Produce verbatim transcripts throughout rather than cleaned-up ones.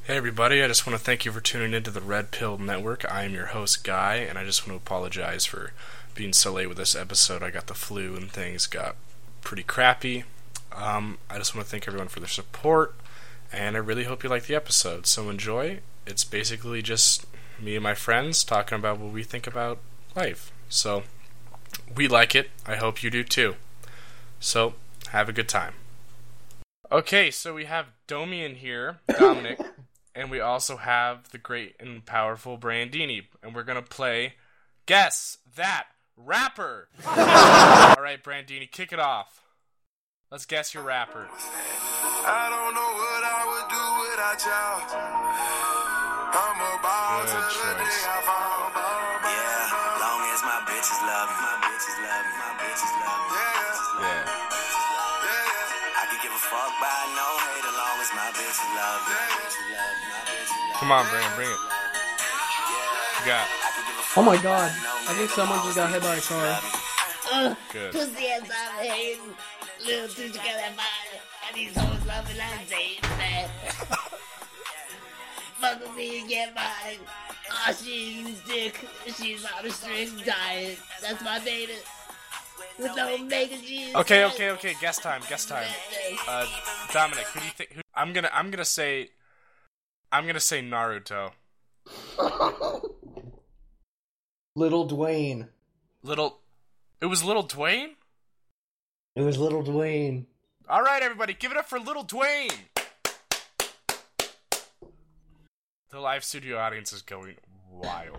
Hey everybody, I just want to thank you for tuning into the Red Pill Network. I am your host, Guy, and I just want to apologize for being so late with this episode. I got the flu and things got pretty crappy. Um, I just want to thank everyone for their support, and I really hope you like the episode. So enjoy. It's basically just me and my friends talking about what we think about life. So, we like it. I hope you do too. So, have a good time. Okay, so we have Domi in here, Dominic. And we also have the great and powerful Brandini. And we're going to play Guess That Rapper. Alright, Brandini, kick it off. Let's guess your rapper. I don't know what I would do without y'all. I'm about to the day I found. Yeah, long as my bitches love me. My bitches love me. My bitches love me. Yeah. Yeah. Yeah. I could give a fuck by no hate as long as my bitches love me. My bitches love me. My bitches love me. Come on, Brand, bring it. You got I could give a Oh my fuck god, by no I hate think as someone long just as got my hit by a bitches car. love me. Uh, good. pussy ass I'm hating. Little teacher got that body. And these hoes loving like Zane, man. Fuck with me and get mine. Aw, she eats dick. She's on a strict diet. That's my baby. With no omega cheese. Okay, okay, okay, guess time, guess time. Uh, Dominic, who do you think... Who, I'm gonna, I'm gonna say... I'm gonna say Naruto. Little Dwayne. Little... It was Little Dwayne? It was Little Dwayne. Alright, everybody, give it up for Little Dwayne! The live studio audience is going wild.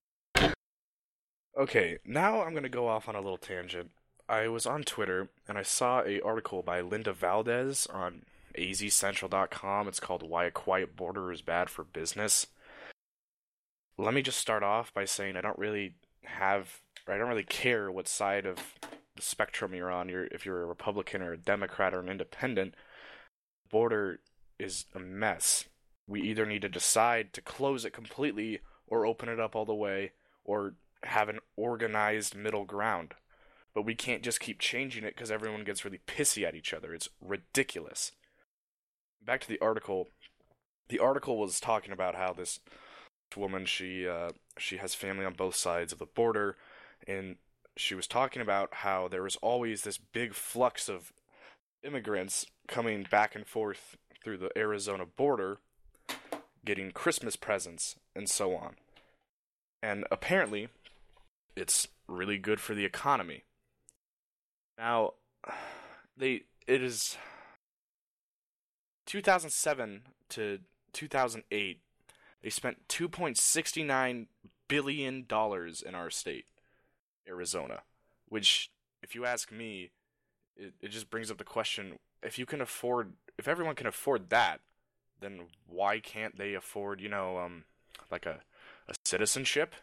Okay, now I'm gonna go off on a little tangent. I was on Twitter, and I saw an article by Linda Valdez on A Z Central dot com. It's called Why a Quiet Border is Bad for Business. Let me just start off by saying I don't really have, or I don't really care what side of the spectrum you're on. You're, if you're a Republican or a Democrat or an independent, the border is a mess. We either need to decide to close it completely or open it up all the way or have an organized middle ground. But we can't just keep changing it because everyone gets really pissy at each other. It's ridiculous. Back to the article. The article was talking about how this woman, she uh, she has family on both sides of the border, and she was talking about how there was always this big flux of immigrants coming back and forth through the Arizona border, getting Christmas presents, and so on. And apparently, it's really good for the economy. Now, they it is two thousand seven to two thousand eight. They spent two point six nine billion dollars in our state, Arizona, which, if you ask me, it, it just brings up the question: if you can afford, if everyone can afford that, then why can't they afford, you know, um, like a a citizenship?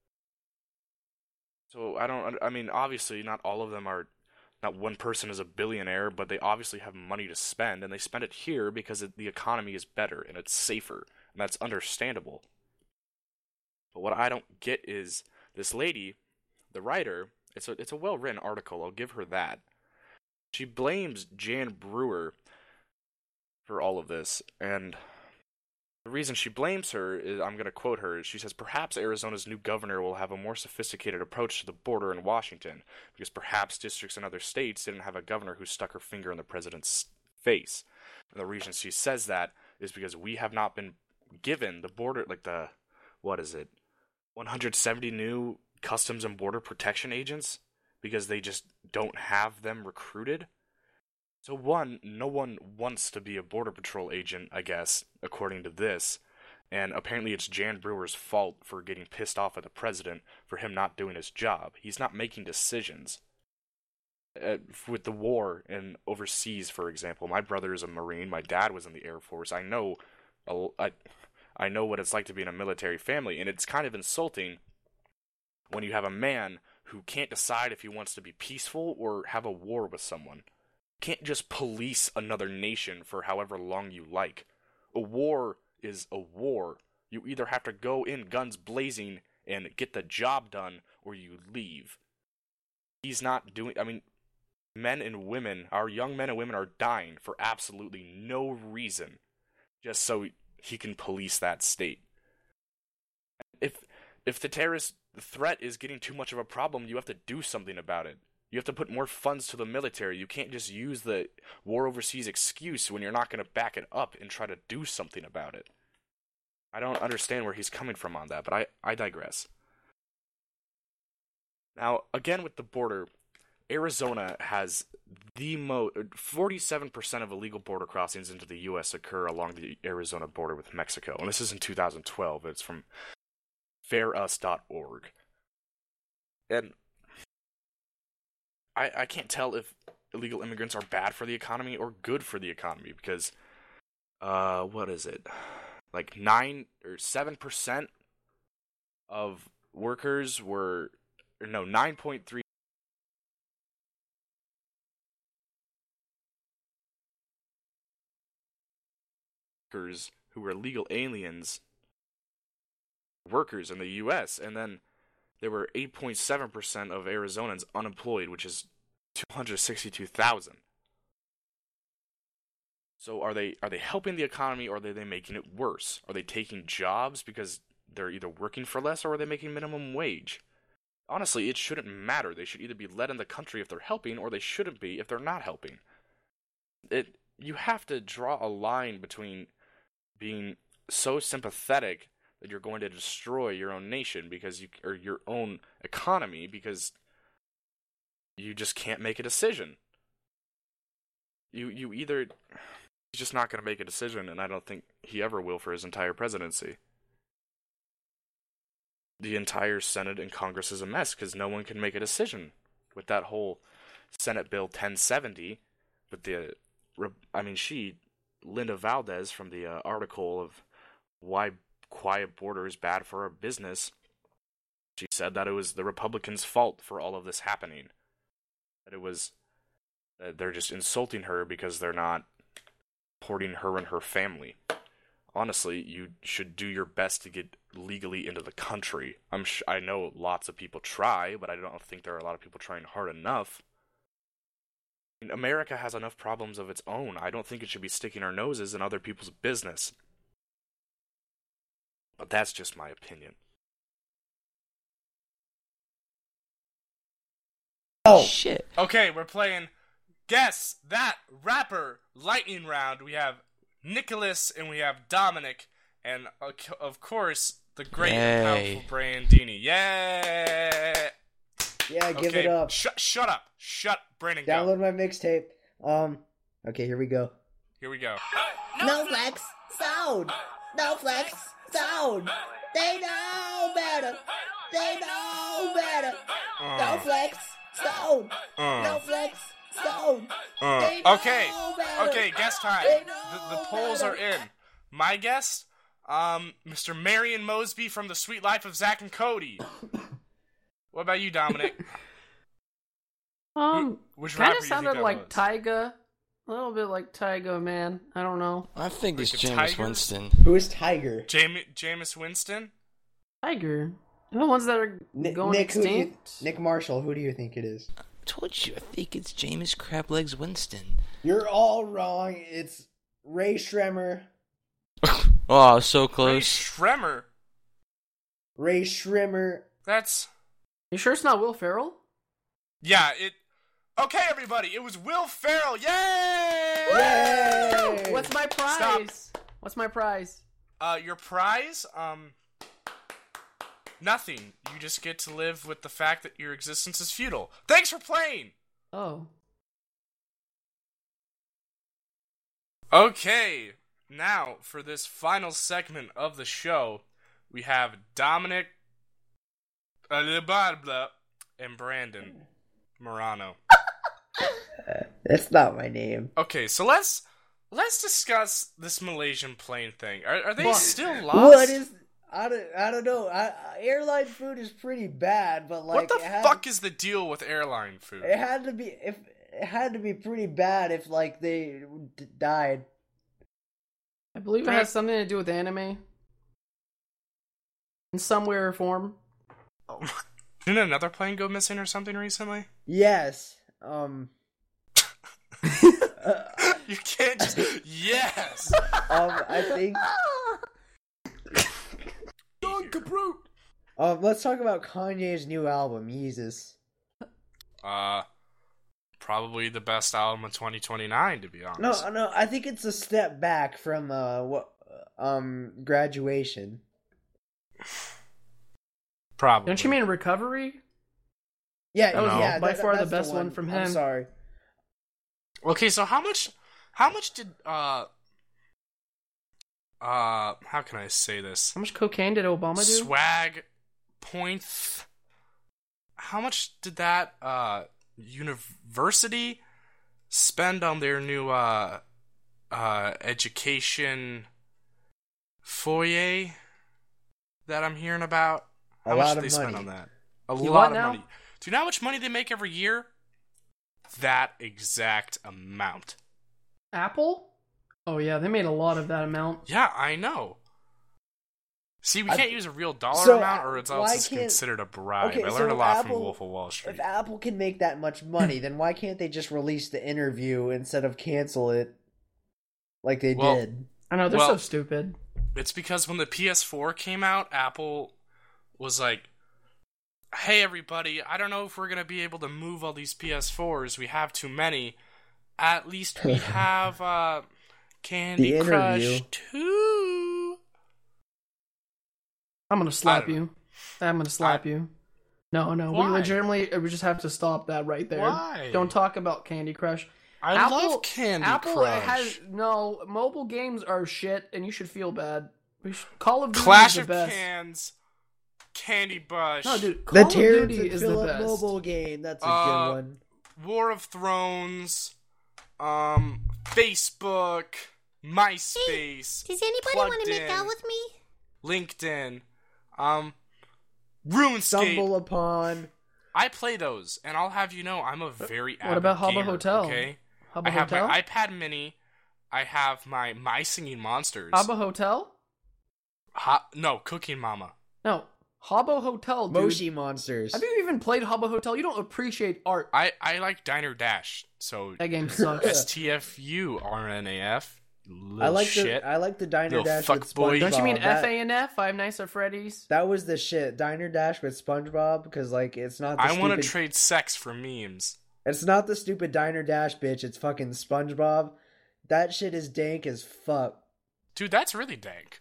So I don't. I mean, obviously, not all of them are. Not one person is a billionaire, but they obviously have money to spend, and they spend it here because it, the economy is better and it's safer, and that's understandable. But what I don't get is this lady, the writer. It's a it's a well written article. I'll give her that. She blames Jan Brewer for all of this, and the reason she blames her is, I'm going to quote her, she says, perhaps Arizona's new governor will have a more sophisticated approach to the border in Washington, because perhaps districts in other states didn't have a governor who stuck her finger in the president's face. And the reason she says that is because we have not been given the border, like the, what is it, one hundred seventy new Customs and Border Protection agents, because they just don't have them recruited. So one, no one wants to be a Border Patrol agent, I guess, according to this, and apparently it's Jan Brewer's fault for getting pissed off at the president for him not doing his job. He's not making decisions. Uh, with the war and overseas, for example, my brother is a Marine, my dad was in the Air Force, I know, I, I know what it's like to be in a military family, and it's kind of insulting when you have a man who can't decide if he wants to be peaceful or have a war with someone. Can't just police another nation for however long you like. A war is a war. You either have to go in guns blazing and get the job done, or you leave. He's not doing, I mean, men and women, our young men and women are dying for absolutely no reason. Just so he can police that state. If if the terrorist threat is getting too much of a problem, you have to do something about it. You have to put more funds to the military. You can't just use the war overseas excuse when you're not going to back it up and try to do something about it. I don't understand where he's coming from on that, but I, I digress. Now, again with the border, Arizona has the most... forty-seven percent of illegal border crossings into the U S occur along the Arizona border with Mexico. And this is in two thousand twelve. It's from fair us dot org. And I, I can't tell if illegal immigrants are bad for the economy or good for the economy because, uh, what is it? Like nine or seven percent of workers were, or no, nine point three workers who were illegal aliens, workers in the U S, and then there were eight point seven percent of Arizonans unemployed, which is two hundred sixty-two thousand. So are they are they helping the economy, or are they making it worse? Are they taking jobs because they're either working for less, or are they making minimum wage? Honestly, it shouldn't matter. They should either be let in the country if they're helping, or they shouldn't be if they're not helping. It you have to draw a line between being so sympathetic that you're going to destroy your own nation because you or your own economy because you just can't make a decision. You you either he's just not going to make a decision, and I don't think he ever will for his entire presidency. The entire Senate and Congress is a mess because no one can make a decision with that whole Senate Bill ten seventy. With the, I mean, she, Linda Valdez, from the uh, article of why quiet border is bad for our business, she said that it was the Republicans' fault for all of this happening. That it was, that they're just insulting her because they're not supporting her and her family. Honestly, you should do your best to get legally into the country. I'm sh- I know lots of people try, but I don't think there are a lot of people trying hard enough. I mean, America has enough problems of its own. I don't think it should be sticking our noses in other people's business. But that's just my opinion. Oh, Shit. Okay, we're playing Guess That Rapper Lightning Round. We have Nicholas and we have Dominic, and uh, of course, the great and Yay. powerful Brandini. Yeah! yeah, give okay, it up. Sh- shut up. Shut Brandon, go. Download my mixtape. Um, okay, here we go. Here we go. No flex, sound. No flex, sound. They know better. They know better. No Uh, flex, sound. No uh, flex, sound. uh. They know Okay, better. okay, guess time. They The, the know polls are better. in. My guess, um, Mister Marion Mosby from The Sweet Life of Zach and Cody. What about you, Dominic? Um, Which kind rapper of you sounded think that like was? Tyga. A little bit like Tyga, man. I don't know. I think it's Like a Jameis tiger? Winston. Who is Tiger? Jam- Jameis Winston? Tiger. The ones that are Ni- going Nick, who do you, extinct. Nick Marshall, who do you think it is? I told you, I think it's Jameis Crablegs Winston. You're all wrong. It's Ray Shremmer. Oh, so Ray close. Shremmer? Ray Shrimmer. That's... You sure it's not Will Ferrell? Yeah, it... Okay, everybody, it was Will Ferrell. Yay! Yay! What's my prize? What's my prize? Uh, your prize? Um... Nothing. You just get to live with the fact that your existence is futile. Thanks for playing! Oh. Okay, now for this final segment of the show, we have Dominic uh, blah, blah, and Brandon Morano. That's not my name. Okay, so let's let's discuss this Malaysian plane thing. Are, are they What? still lost? What is? I don't. I don't know. I, I- airline food is pretty bad, but like, what the it had, fuck is the deal with airline food? It had to be. If it had to be pretty bad, if like they d- died. I believe it Brad- has something to do with anime. In some way or form. Didn't another plane go missing or something recently? Yes. Um. uh, You can't just yes. um. I think. Kaproot. Um, let's talk about Kanye's new album, Yeezus. Uh, probably the best album of twenty twenty-nine, to be honest. No, no, I think it's a step back from uh what um Graduation. Probably. Don't you mean Recovery? Yeah, That was yeah, by that- far the that's best one from him. I'm sorry. Okay, so how much? How much did uh uh how can I say this? How much cocaine did Obama do? Swag points. How much did that uh university spend on their new uh uh education foyer that I'm hearing about? A How lot much of did they spend money. on that? A You lot what of now? money. Do you know how much money they make every year? That exact amount. Apple? Oh yeah, they made a lot of that amount. Yeah, I know. See, we I- can't use a real dollar So, amount, or it's why also can't- considered a bribe. Okay, I so learned a if lot Apple- from Wolf of Wall Street. If Apple can make that much money, then why can't they just release the interview instead of cancel it like they Well, did? I know they're Well- so stupid. It's because when the P S four came out, Apple was like, hey, everybody, I don't know if we're going to be able to move all these P S fours. We have too many. At least we have uh, Candy The Crush interview. two. I'm gonna slap don't you. I'm gonna slap I- you. No, no, Why? we legitimately we just have to stop that right there. Why? Don't talk about Candy Crush. I Apple, love Candy Apple Crush. has no mobile games are shit, and you should feel bad. We should, Call of Duty Clash is the of best. Cans, Candy Bush, No, dude, The Call of Terrence Duty and is the Phillip best. mobile game. That's a Uh, good one. War of Thrones, um, Facebook, MySpace, Does anybody Plugged want to make in. out with me? LinkedIn, um, RuneScape. Stumble upon. I play those, and I'll have you know I'm a very What avid about Habba gamer, Hotel? Okay, Habba I have Hotel. my iPad Mini. I have my My Singing Monsters. Habba Hotel. Ha- no, Cooking Mama. No, Habbo Hotel, dude. Moshi Monsters. Have you even played Habbo Hotel? You don't appreciate art. I, I like Diner Dash, so That game sucks. S T F U R N A F. I like shit. the I like the Diner Little Dash fuck with boy. SpongeBob. Don't you mean that, F A N F? Five Nights at Freddy's? That was the shit. Diner Dash with SpongeBob because like it's not. The I want stupid, to trade sex for memes. It's not the stupid Diner Dash bitch. It's fucking SpongeBob. That shit is dank as fuck. Dude, that's really dank.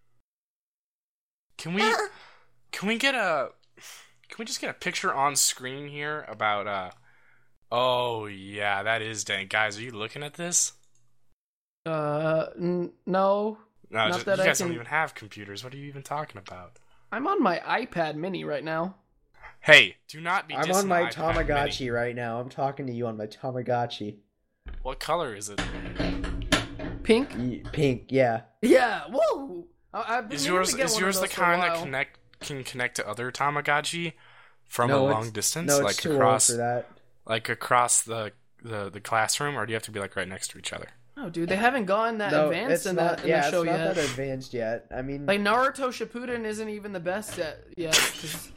Can we can we get a can we just get a picture on screen here about uh oh yeah, that is dank. Guys, are you looking at this? Uh, n- no. No, Not just, that you I guys can- don't even have computers. What are you even talking about? I'm on my iPad Mini right now. Hey, do not be I'm dissing on my the iPad Tamagotchi Mini. right now. I'm talking to you on my Tamagotchi. What color is it? Pink? Ye- Pink, yeah. Yeah. Whoa. I, I've been Is meaning yours to get is one yours of the those for a kind that while. connect can connect to other Tamagotchi from No, a it's- long distance, No, it's like too across old for that. like across the, the the classroom, or do you have to be like right next to each other? No, dude, they haven't gotten that No, advanced it's in, not. the, in yeah, the show it's not yet. that advanced yet. I mean, Like Naruto Shippuden isn't even the best yet. yet 'cause-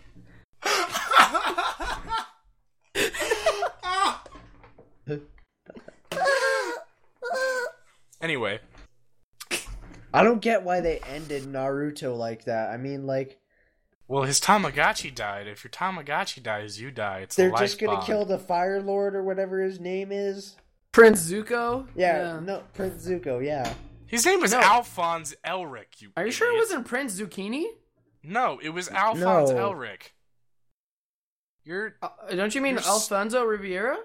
Anyway, I don't get why they ended Naruto like that. I mean, like well, his Tamagotchi died. If your Tamagotchi dies, you die. It's they're a life just gonna bond. kill the Fire Lord or whatever his name is. Prince Zuko. Yeah, no, Prince Zuko. Yeah, His name was No. Alphonse Elric. You Are you sure it idiot. wasn't Prince Zucchini? No, it was Alphonse No. Elric. You're Uh, don't you mean You're s- Alfonso Riviera?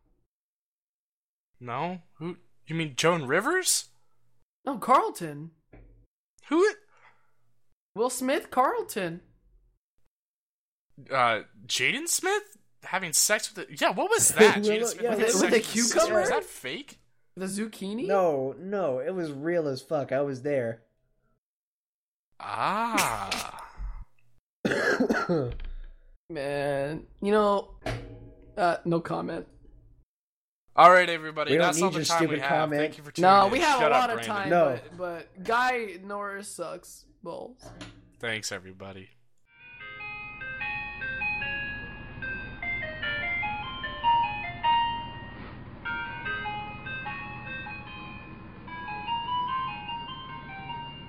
no who? You mean Joan Rivers? No, Carlton. Who? Will Smith, Carlton. Uh, Jaden Smith having sex with it? Yeah, what was that? Willow- Jaden Smith yeah, having with sex a with his sister? cucumber? Is that fake? The zucchini? no, no, it was real as fuck. I was there. Ah. Man, you know, uh, no comment. All right, everybody. We don't That's all need the your time we stupid have. comment. Thank you for tuning No, in. we have Shut a up, lot of Brandon. time, No. but, but Guy Norris sucks balls. Thanks, everybody.